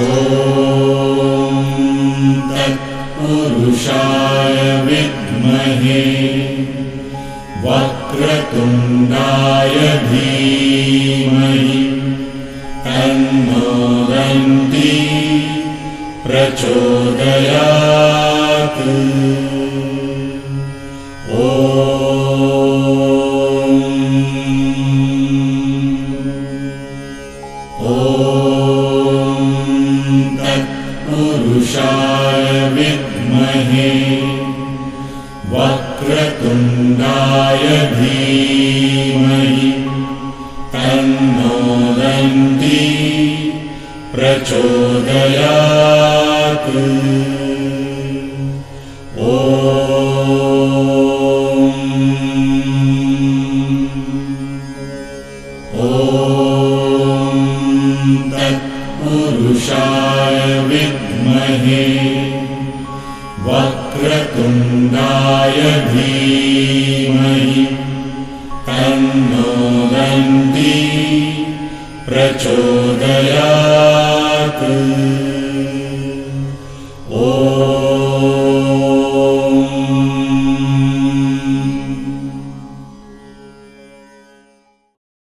तत्पुरुषाय विद्महे वक्रतुण्डाय धीमहि तन्नो दन्ती प्रचोदयात्। तत्पुरुषाय विद्महे वक्रतुण्डाय धीमहि तन्नो दन्ती प्रचोदयात्। तत्पुरुषाय विद्महे वक्रतुण्डाय धीमहि तन्नो दन्ती प्रचोदयात्।